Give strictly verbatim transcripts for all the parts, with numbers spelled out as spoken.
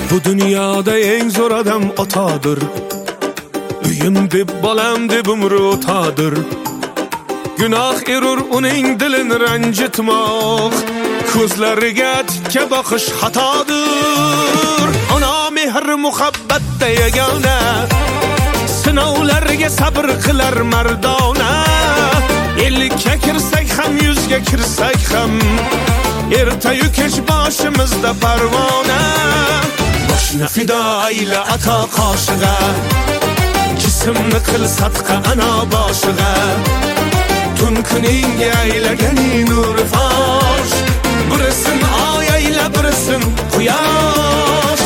Bu dunyoda eng zo'r odam otadir. Uyim deb bolam deb umri o'tadir. Gunoh erur uning dilini ranjitmoq, ko'zlariga tikka boqish xatodir. Ona mehr muhabbatda yagona, sinovlarga sabr qilar mardona. Ellikka kirsak ham, yuzga kirsak ham, ertayu kech boshimizda parvona. Boshni fido ayla ato qoshig'a, jismni qil sadqa ana boshig'a. Tun kuningga aylaganing nur fosh, birisin oy ayla birisin quyosh.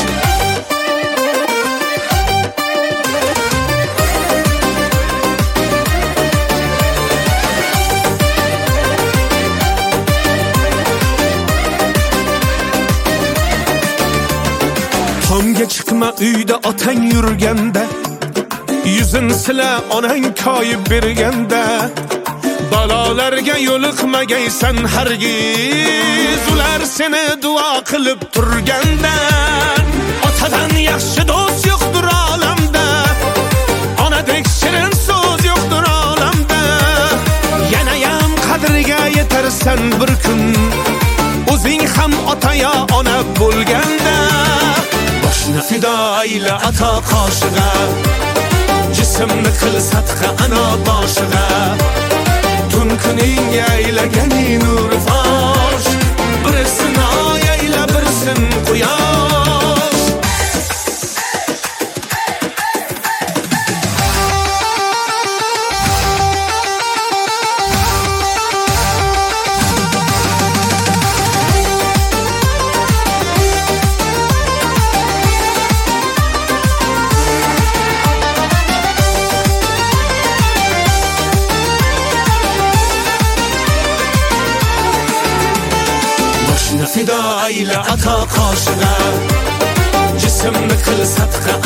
Tomga chiqma uyda otang yurganda, yuzin sila onang koyib berganda. Balolarga yo'liqmagaysan hargiz, ular seni duo qilib turganda. Otadan yaxshi do'st yo'qdir olamda, onadek shirin so'z yo'qdir olamda. Yanayam qadriga yetarsan bir kun, o'zing ham ota yo ona bo'lganda. Boshni fido ayla ato qoshig'a, jismni qil sadqa ana boshig'a. Tun kuningga aylaganing nur fosh, birisin oy ayla birisin quyosh. Fido ayla ato qoshig'a, jismni qil sadqa